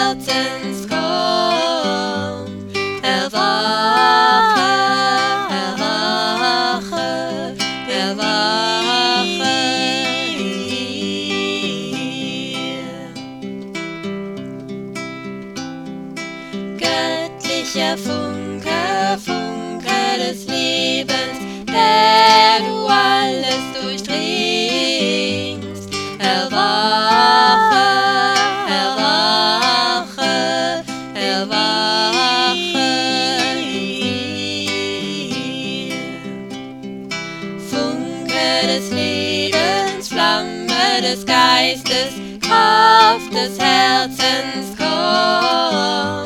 Herzens komm. Erwache, erwache, erwache hier. Göttlicher Funke, Funke des Lebens, der du alles durchdringst. Erwache, erwache, erwache hier. Funke des Lebens, Flamme des Geistes, Kraft des Herzens, komm.